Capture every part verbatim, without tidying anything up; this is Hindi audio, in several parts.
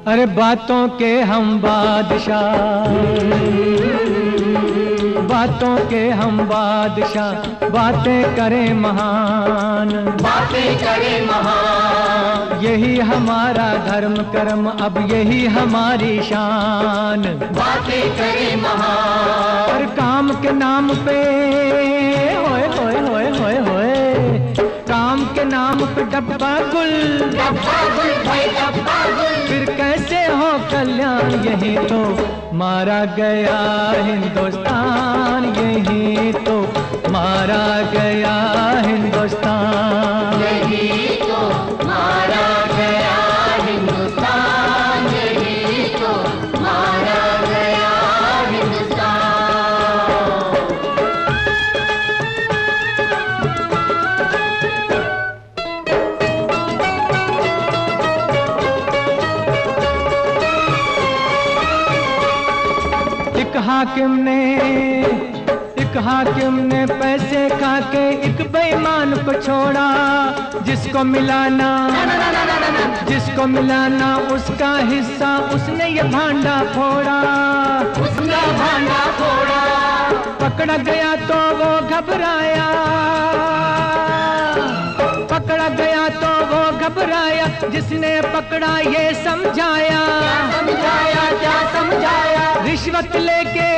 अरे बातों के हम बादशाह, बातों के हम बादशाह, बातें करें महान, बातें करें महान। यही हमारा धर्म कर्म, अब यही हमारी शान। बातें करें महान। और काम के नाम पे होए होए होए होए होए, काम के नाम पे डब्बा गुल, डब्बा गुल भाई डब्बा गुल। फिर कैसे हो कल्याण, यही तो मारा गया हिंदुस्तान, यही तो मारा गया हिंदुस्तान, यही तो मारा गया हिंदुस्तान, यही तो मारा गया हिंदुस्तान। एक हाकिम ने एक हाकिम ने पैसे खा के एक बेईमान को छोड़ा, जिसको मिलाना जिसको मिलाना उसका हिस्सा, उसने ये भांडा फोड़ा, उसका भांडा फोड़ा। पकड़ा गया तो वो घबराया, पकड़ा गया तो वो घबराया, जिसने पकड़ा ये समझाया, क्या समझाया क्या समझाया। रिश्वत लेके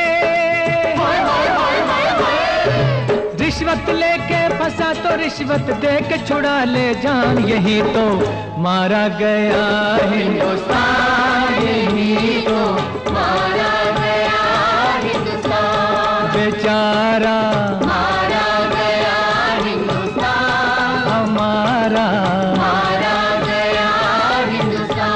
रिश्वत लेके फंसा तो रिश्वत दे के छुड़ा ले जान, यही तो मारा गया हिंदुस्तान, यही तो मारा गया हिंदुस्तान। बेचारा मारा गया हिंदुस्तान, हमारा मारा गया हिंदुस्तान।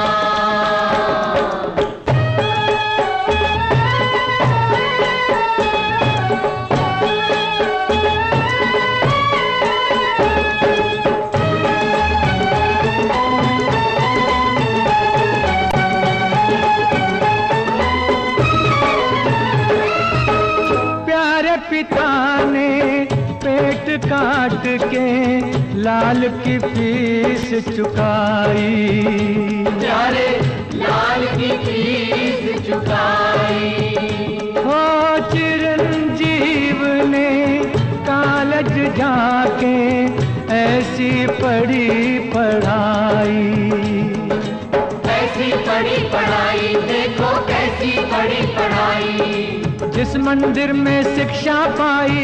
पिता ने पेट काट के लाल की फीस चुकाई, प्यारे लाल की फीस चुकाई। हो चिरंजीव ने कॉलेज जाके ऐसी पढ़ी पढ़ाई, कैसी पढ़ी पढ़ाई, देखो कैसी पढ़ी पढ़ाई। जिस मंदिर में शिक्षा पाई,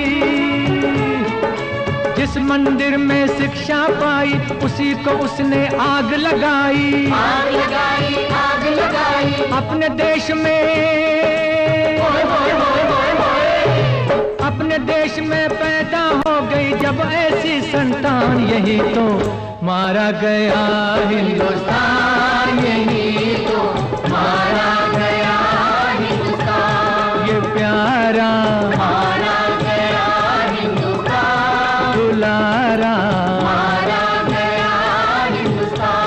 जिस मंदिर में शिक्षा पाई, उसी को उसने आग लगाई, आग लगाई आग लगाई। अपने देश में होए होए होए होए होए। अपने देश में पैदा हो गई जब ऐसी संतान, यही तो मारा गया हिंदुस्तान, यही तो मारा गया हिंदुस्तान। ये प्यारा मारा गया हिंदुस्तान, दुलारा मारा गया हिंदुस्तान।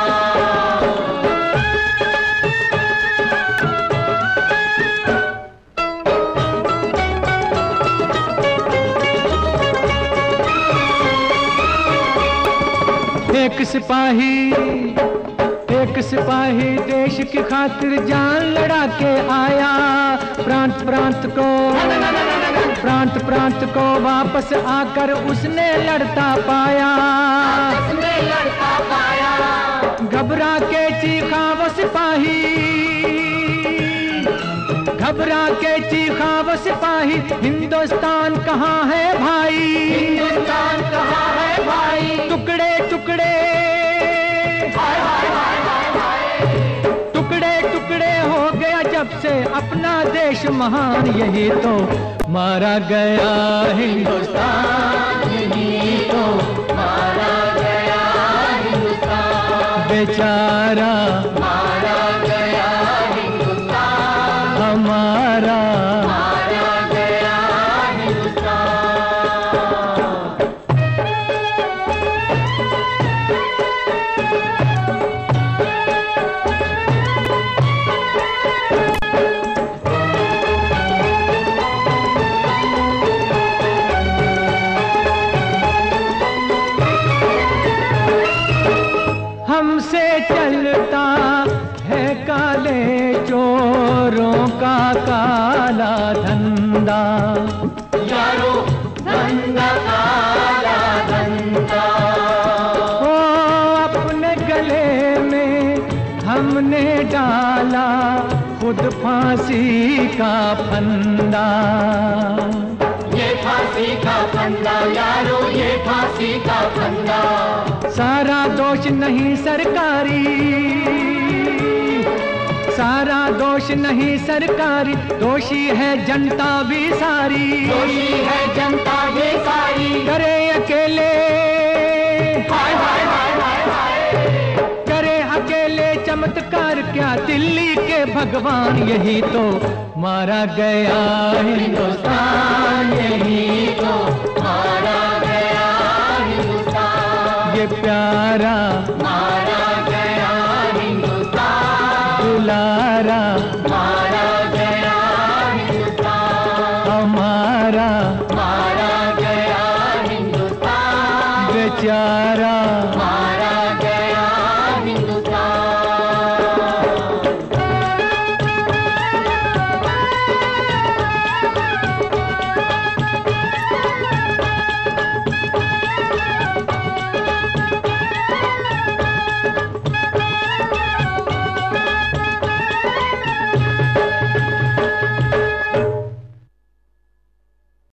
एक सिपाही एक सिपाही देश की खातिर जान लड़ा के आया, प्रांत प्रांत को प्रांत प्रांत को वापस आकर उसने लड़ता पाया, उसने लड़ता पाया। घबरा के चीखा वो सिपाही, घबरा के चीखा वो सिपाही, हिंदुस्तान कहाँ है भाई, हिंदुस्तान कहाँ है भाई। टुकड़े टुकड़े हाय हाय हाय हाय हाय। टुकड़े टुकड़े हो गया जब से अपना देश महान, यही तो मारा गया हिंदुस्तान, यही तो मारा गया हिंदुस्तान। बेचारा मारा गया हिंदुस्तान, हमारा मारा गया हिंदुस्तान। हमसे चलता काला धंधा, यारो धंधा काला धंधा। ओ अपने गले में हमने डाला खुद फांसी का फंदा। ये फांसी का फंदा यारो, ये फांसी का फंदा। सारा दोष नहीं सरकारी, सारा दोष नहीं सरकारी, दोषी है जनता भी सारी। दोषी है जनता भी सारी। करे अकेले, हाय हाय हाय हाय हाय। करे अकेले चमत्कार क्या, दिल्ली के भगवान यही तो मारा गया हिंदुस्तान, यही तो मारा गया हिंदुस्तान। ये प्यारा मारा गया हिंदुस्तान, दुलारा मारा गया हिंदुस्तान। हमारा